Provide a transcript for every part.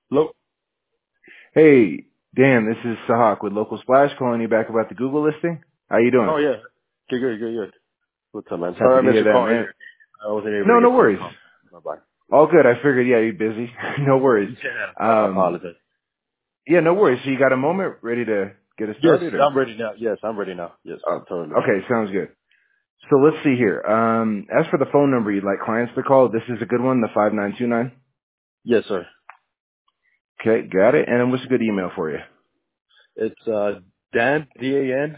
Hello. Hey, Dan, this is Sahak with Local Splash calling you back about the Google listing. How you doing? Oh yeah. Good. What's up, man? Happy Sorry I to missed hear your that, call man. earlier. I wasn't able to No get to your worries. call. Bye bye. All good. I figured, yeah, you're busy. No worries. Yeah. I Um, apologize. yeah, no worries. So you got a moment ready to get it Yes, started, or? I'm ready now. Yes, I'm ready now. Yes, totally. Okay, sounds good. So let's see here. As for the phone number you'd like clients to call, this is a good one, the 5929. Yes, sir. Okay, got it. And then what's a good email for you? It's Dan DAN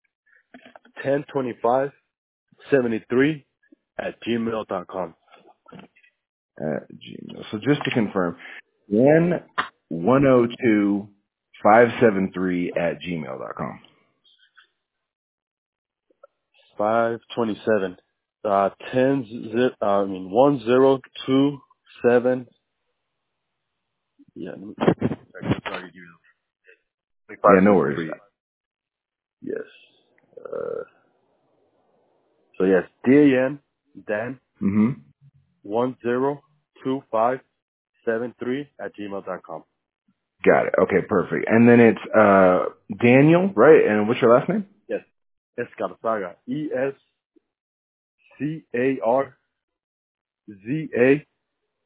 102573 at gmail.com. At Gmail. So just to confirm, 102573 at gmail.com. 527. 1027. Yeah. Sorry, you. Yeah, no worries. 573. Yes. So yes, Dan Mm-hmm. 102573 at gmail.com. Got it. Okay, perfect. And then it's Daniel, right? And what's your last name? Yes. Escarzaga. Escarzaga.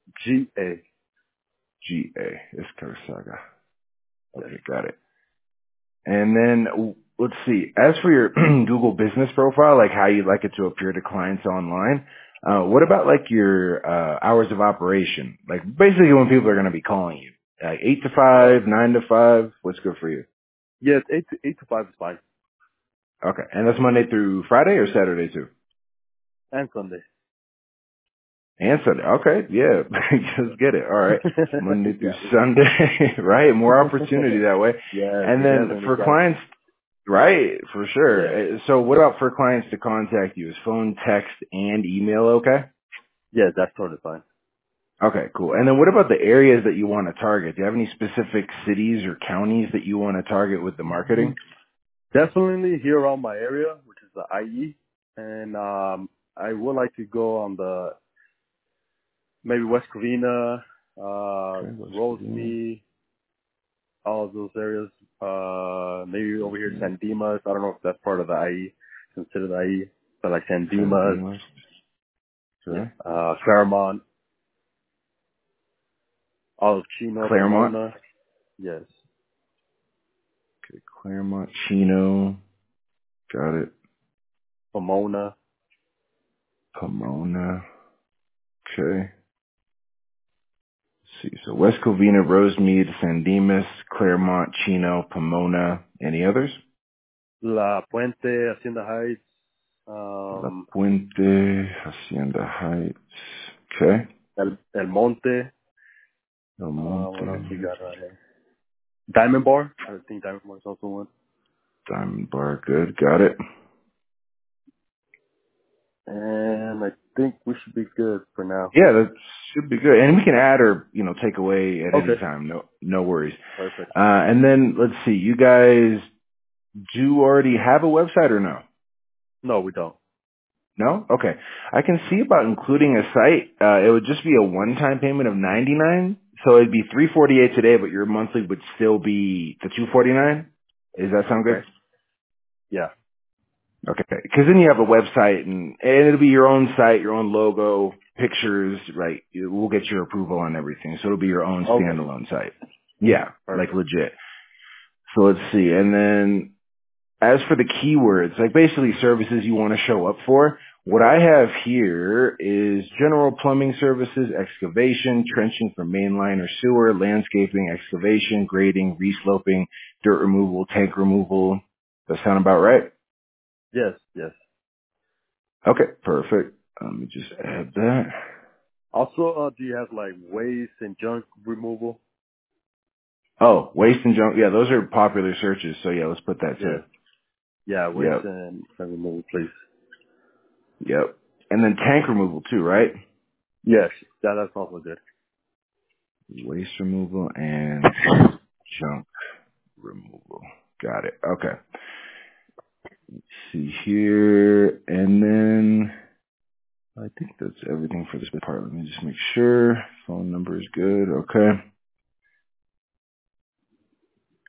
G-A. It's Karasaga. Yes. Okay, got it. And then let's see. As for your Google business profile, like how you'd like it to appear to clients online, what about like your hours of operation? Like basically when people are going to be calling you, like 8 to Oh. 5, 9 to 5. What's good for you? Yes, 8 to 5 is fine. Okay, and that's Monday through Friday or Saturday too? And Sunday. And Sunday. Okay, yeah. Yes. Just get it. All right. Monday through Got it. Sunday, right? More opportunity that way. Yes, And you then definitely for got it. clients, right, for Yes. sure. So what about for clients to contact you? Is phone, text, and email okay? Yes, that's totally fine. Okay, cool. And then what about the areas that you want to target? Do you have any specific cities or counties that you want to target with the marketing? Definitely here around my area, which is the IE. And I would like to go on the maybe West Covina, Okay, West Virginia, Rosemead, all of those areas. Maybe over here San Dimas. I don't know if that's part of the IE, considered the IE, but like San San Dimas, Dimas. yes, Okay. Claremont, all of Chino, Claremont. Pomona, yes, Okay, Claremont, Chino. Got it. Pomona. Pomona. Okay. Let's see. So West Covina, Rosemead, San Dimas, Claremont, Chino, Pomona. Any others? La Puente, Hacienda Heights, La Puente, Hacienda Heights. Okay. El Monte. El What else we Monte, got right here? Diamond Bar. I think Diamond Bar is also one. Diamond Bar. Good. Got it. And I think we should be good for now. Yeah, that should be good. And we can add or, take away at any Okay. time. No worries. Perfect. And then let's see. You guys do already have a website or no? No, we don't. No? Okay. I can see about including a site. It would just be a one-time payment of 99. So it'd be 348 today, but your monthly would still be the 249. Does that sound Okay. good? Yeah. Okay. Because then you have a website and it'll be your own site, your own logo, pictures, right? We'll get your approval on everything. So it'll be your own Okay. standalone site. Yeah, like Perfect. legit. So let's see. And then as for the keywords, like basically services you want to show up for, what I have here is general plumbing services, excavation, trenching for mainline or sewer, landscaping, excavation, grading, resloping, dirt removal, tank removal. Does that sound about right? Yes. Yes. Okay, perfect. Let me just add that. Also, do you have like waste and junk removal? Oh, waste and junk. Yeah, those are popular searches. So yeah, let's put that too. Yes. Yeah, waste Yep, and removal, please. yep. And then tank removal too, right? Yes. That's also good. Waste removal and junk removal. Got it. Okay. Let's see here. And then I think that's everything for this part. Let me just make sure. Phone number is good. Okay.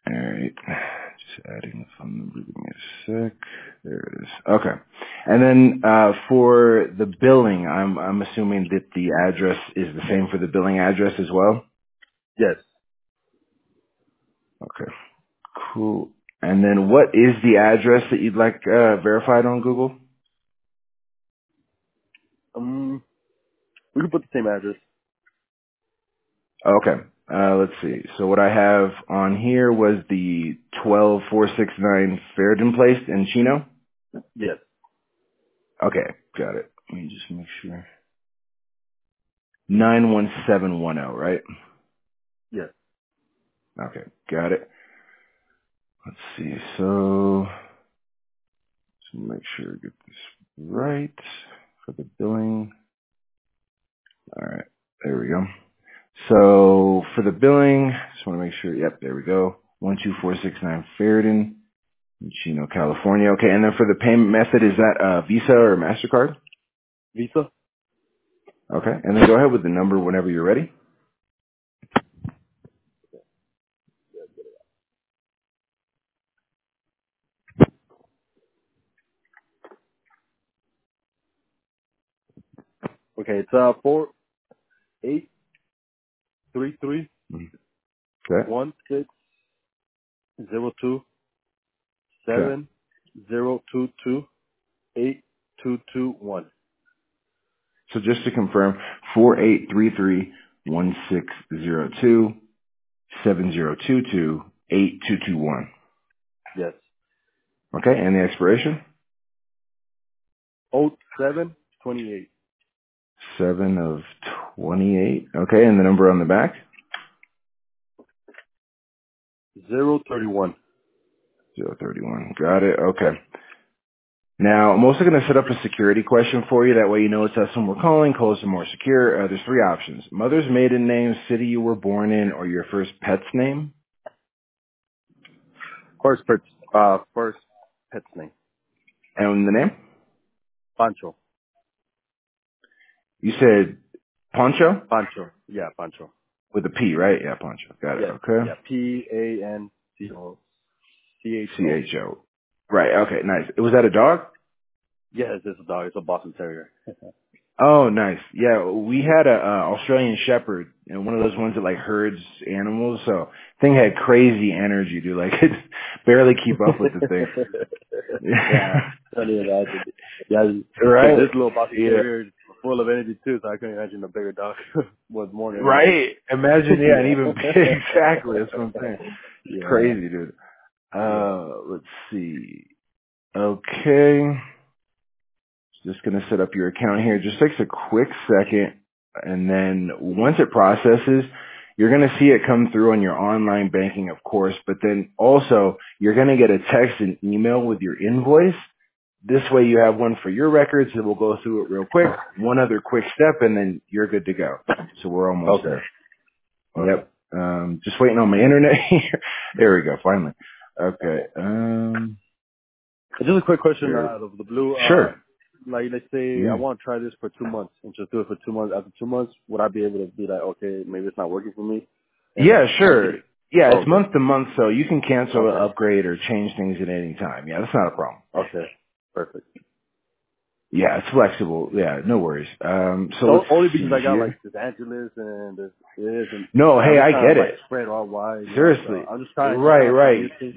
All right. Just adding the phone number. Give me a sec. There it is. Okay. And then for the billing, I'm assuming that the address is the same for the billing address as well? Yes. Okay. Cool. And then what is the address that you'd like verified on Google? We can put the same address. Okay. Let's see. So what I have on here was the 12469 Fairden Place in Chino? Yes. Okay. Got it. Let me just make sure. 91710, right? Yes. Okay. Got it. Let's see. So, make sure I get this right for the billing. All right. There we go. So for the billing, just want to make sure. Yep. There we go. 12469 Fairden. in Chino, California. Okay, and then for the payment method, is that Visa or MasterCard? Visa. Okay, and then go ahead with the number whenever you're ready. Okay, it's 4833 Mhm. Okay, 1602 okay. 7022 8221. So just to confirm, 4833-1602-7022-8221. Yes. Okay, and the expiration? 0728 7 of 28. Okay, and the number on the back? 031. 031. Got it. Okay. Now, I'm also going to set up a security question for you. That way you know it's us when we're calling. Calls are more secure. There's three options. Mother's maiden name, city you were born in, or your first pet's name. First pet's name. And the name? Pancho. You said Poncho? Pancho. Yeah, Pancho. With a P, right? Yeah, Poncho. Got it. Yes. Okay. Yeah. PANCO. CHO. C-H-O. Right. Okay. Nice. Was that a dog? Yes, it's a dog. It's a Boston Terrier. Oh, nice. Yeah, we had a Australian Shepherd, and one of those ones that like herds animals. So thing had crazy energy, dude. Like it barely keep up with the thing. Yeah, can't even imagine. Yeah, because Right? this little Boston Yeah. Terrier is full of energy too, so I couldn't imagine a bigger dog with more energy. Right? Imagine, yeah, and Yeah. even exactly. That's what I'm saying. Yeah. Crazy, dude. Yeah. Let's see. Okay. Just gonna set up your account here. Just takes a quick second, and then once it processes, you're gonna see it come through on your online banking, of course. But then also, you're gonna get a text and email with your invoice. This way, you have one for your records, and we'll go through it real quick. One other quick step, and then you're good to go. So we're almost Okay. there. Okay. Yep. Just waiting on my internet here. There we go. Finally. Okay. Just a quick question There. out of the blue. Sure. Like let's say I Yeah. want to try this for 2 months and just do it for 2 months. After 2 months, would I be able to be like, okay, maybe it's not working for me, and Yeah, cancel sure. it? Yeah, Oh, it's okay. month to month, so you can cancel or Okay. upgrade or change things at any time. Yeah, that's not a problem. Okay. Perfect. Yeah, it's flexible. Yeah, no worries. So So let's only because see I got like here. Los Angeles and this and No, hey, I'm just I trying get to like it. spread all wide, you know. So Seriously. I'm Right, just trying right. new things.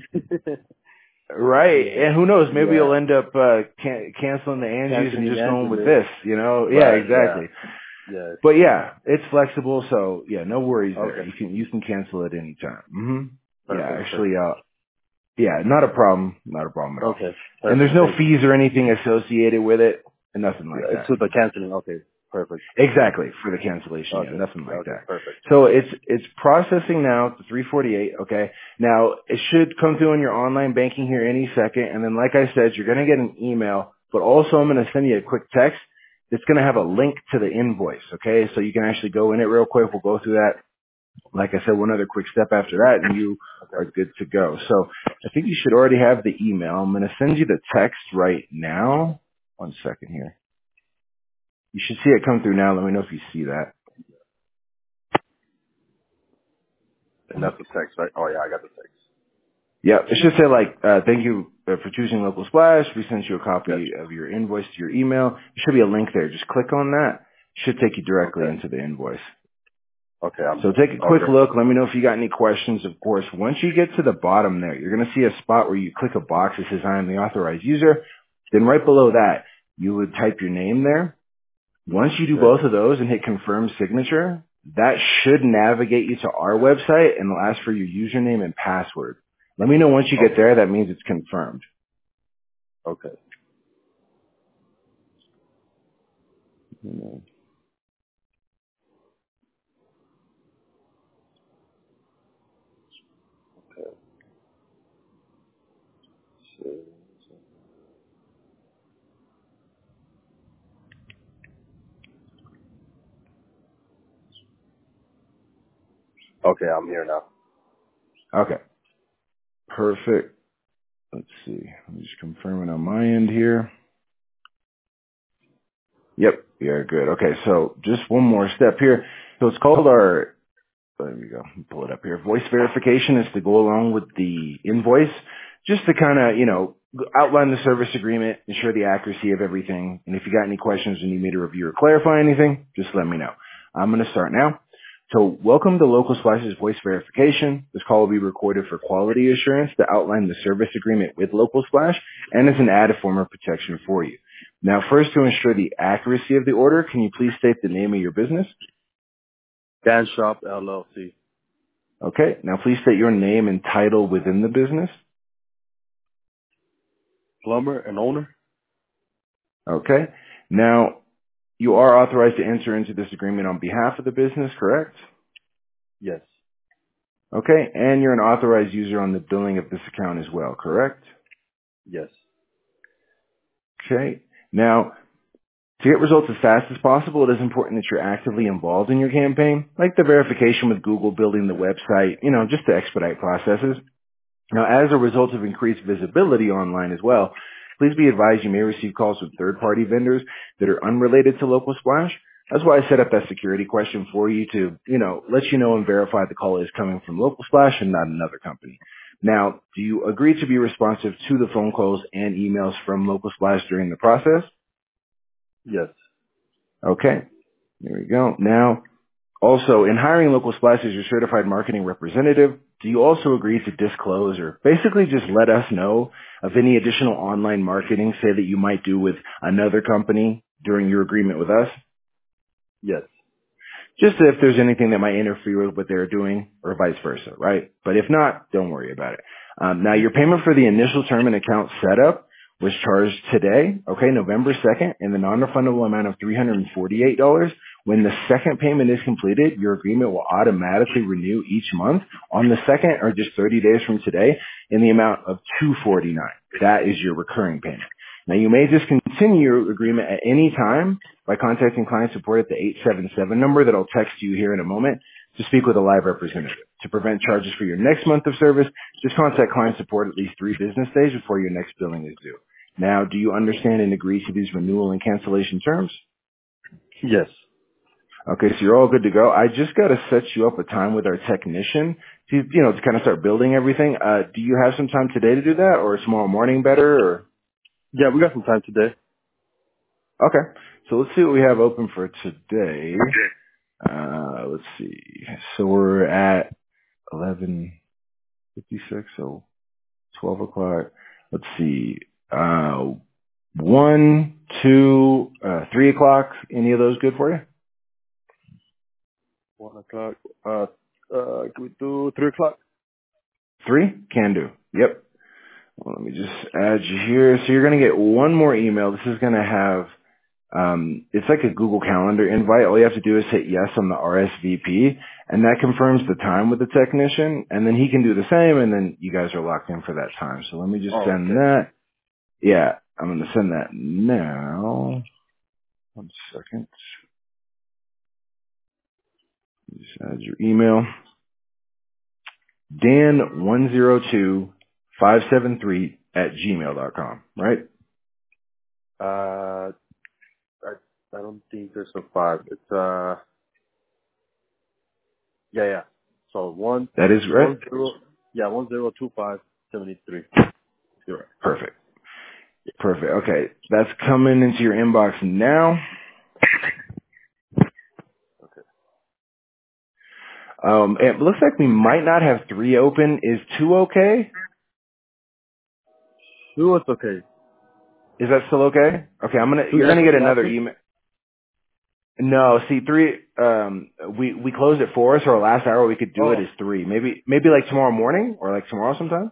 Right. Yeah. And who knows, maybe Yeah. you'll end up canceling the Angies and Canceling just going with Angeles. this, you know? Yeah, Right. Yeah. exactly. Yes. But yeah, it's flexible, so yeah, no worries there. Okay. You can cancel at any time. Yeah, Perfect. actually, Perfect. yeah, not a problem. Not a problem at all. Okay. And there's Perfect. no Thank you. fees or anything associated with it. Nothing like Yeah, it's that. with the canceling. Okay. Perfect. Exactly, for the cancellation, yeah, Okay. nothing like Okay. that. Perfect. So it's processing now to 348, okay? Now, it should come through on your online banking here any second, and then like I said, you're gonna get an email, but also I'm gonna send you a quick text that's gonna have a link to the invoice, okay? So you can actually go in it real quick, we'll go through that. Like I said, one other quick step after that, and you are Okay. good to go. So I think you should already have the email. I'm gonna send you the text right now. One second here. You should see it come through now. Let me know if you see that. And that's the text, right? Oh yeah, I got the text. Yeah, it should say like, thank you for choosing Local Splash. We sent you a Yes. copy of your invoice to your email. There should be a link there. Just click on that. It should take you directly Okay. into the invoice. Okay. So take a quick Okay. look. Let me know if you got any questions. Of course, once you get to the bottom there, you're going to see a spot where you click a box that says I am the authorized user. Then right below that, you would type your name there. Once you do Okay. both of those and hit confirm signature, that should navigate you to our website and it'll ask for your username and password. Let me know once you get Okay. there. That means it's confirmed. Okay. Okay. I'm here now. Okay. Perfect. Let's see. I'm just confirming on my end here. Yep. Yeah, good. Okay. So just one more step here. So it's called our there we go. Pull it up here. Voice verification is to go along with the invoice, just to kind of, outline the service agreement, ensure the accuracy of everything. And if you got any questions or need me to review or clarify anything, just let me know. I'm going to start now. So welcome to Local Splash's voice verification. This call will be recorded for quality assurance to outline the service agreement with Local Splash and as an added form of protection for you. Now, first, to ensure the accuracy of the order, can you please state the name of your business? Dan Shop LLC. Okay. Now please state your name and title within the business. Plumber and owner. Okay. Now you are authorized to enter into this agreement on behalf of the business, correct? Yes. Okay. And you're an authorized user on the billing of this account as well, correct? Yes. Okay. Now, to get results as fast as possible, it is important that you're actively involved in your campaign, like the verification with Google, building the website, just to expedite processes. Now, as a result of increased visibility online as well, please be advised you may receive calls from third-party vendors that are unrelated to Local Splash. That's why I set up that security question for you to, let you know and verify the call is coming from Local Splash and not another company. Now, do you agree to be responsive to the phone calls and emails from Local Splash during the process? Yes. Okay. There we go. Now, also, in hiring Local Splash as your certified marketing representative, do you also agree to disclose or basically just let us know of any additional online marketing, say that you might do with another company during your agreement with us? Yes. Just if there's anything that might interfere with what they're doing or vice versa, right? But if not, don't worry about it. Now, your payment for the initial term and account setup was charged today, okay, November 2nd, in the non-refundable amount of $348. When the second payment is completed, your agreement will automatically renew each month on the second or just 30 days from today in the amount of $249. That is your recurring payment. Now, you may discontinue your agreement at any time by contacting client support at the 877 number that I'll text you here in a moment to speak with a live representative. To prevent charges for your next month of service, just contact client support at least 3 business days before your next billing is due. Now, do you understand and agree to these renewal and cancellation terms? Yes. Okay, so you're all good to go. I just got to set you up a time with our technician to kind of start building everything. Do you have some time today to do that, or is tomorrow morning better? Or Yeah, we got some time today. okay, so let's see what we have open for today. Let's see. So we're at 11:56, so 12 o'clock. Let's see. 1, 2, 3 o'clock. Any of those good for you? 1 o'clock. Can we do 3 o'clock? 3? Can do. Yep. Well, let me just add you here. So you're going to get one more email. This is going to have, it's like a Google Calendar invite. All you have to do is hit yes on the RSVP, and that confirms the time with the technician, and then he can do the same, and then you guys are locked in for that time. So let me just send Okay. that. Yeah, I'm going to send that now. 1 second. Just add your email. Dan102573 @gmail.com, right? I I don't think there's a 5. It's yeah. So That is right. 10. Yeah, 1025. 73. You're right. Perfect. Perfect. Okay. That's coming into your inbox now. It looks like we might not have 3 open. Is 2 okay? 2 is okay. Is that still okay? Okay, Two you're gonna get actually another active? email. No, see 3, we closed at 4, so our last hour we could do it Oh. is 3. Maybe like tomorrow morning or like tomorrow sometime?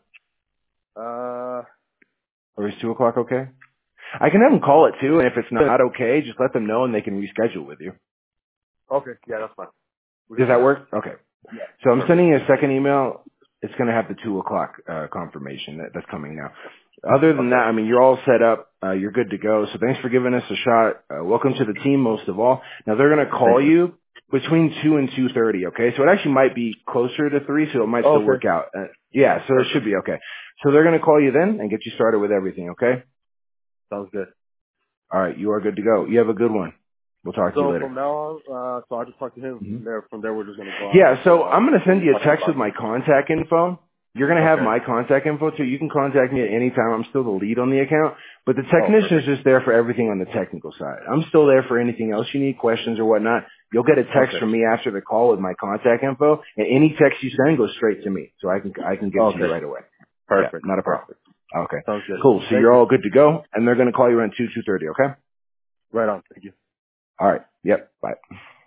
Or is 2 o'clock okay? I can have them call it too, and if it's not okay, just let them know and they can reschedule with you. Okay. Yeah, that's fine. We can Does do that that. work? Okay. Yeah. So I'm Perfect. sending you a second email. It's going to have the 2 o'clock confirmation that's coming now. Other than Okay. that, I mean, you're all set up. You're good to go. So thanks for giving us a shot. Welcome to the team, most of all. Now they're going to Thank call you. you between 2 and 2:30. Okay, so it actually might be closer to 3, so it might Oh, still okay. work out. Yeah, so it should Perfect. be okay. So they're going to call you then and get you started with everything. Okay. Sounds good. All right, you are good to go. You have a good one. We'll talk to you So later. from now on, so I just talk to him. Mm-hmm. From there, we're just gonna go on Yeah, so I'm going to what send we you a talked text with about. my contact info. You're going to have Okay. my contact info too. You can contact me at any time. I'm still the lead on the account, but the Oh, technician is perfect. just there for everything on the technical side. I'm still there for anything else you need, questions or whatnot. You'll get a text Okay. from me after the call with my contact info, and any text you send goes straight to me, so I can get to you Okay. right away. Yeah, Perfect. not a problem. Perfect. Okay, Sounds good. cool. So Thank you're you. all good to go, and they're going to call you around 2:30. Okay. Right on. Thank you. All right. Yep. Bye.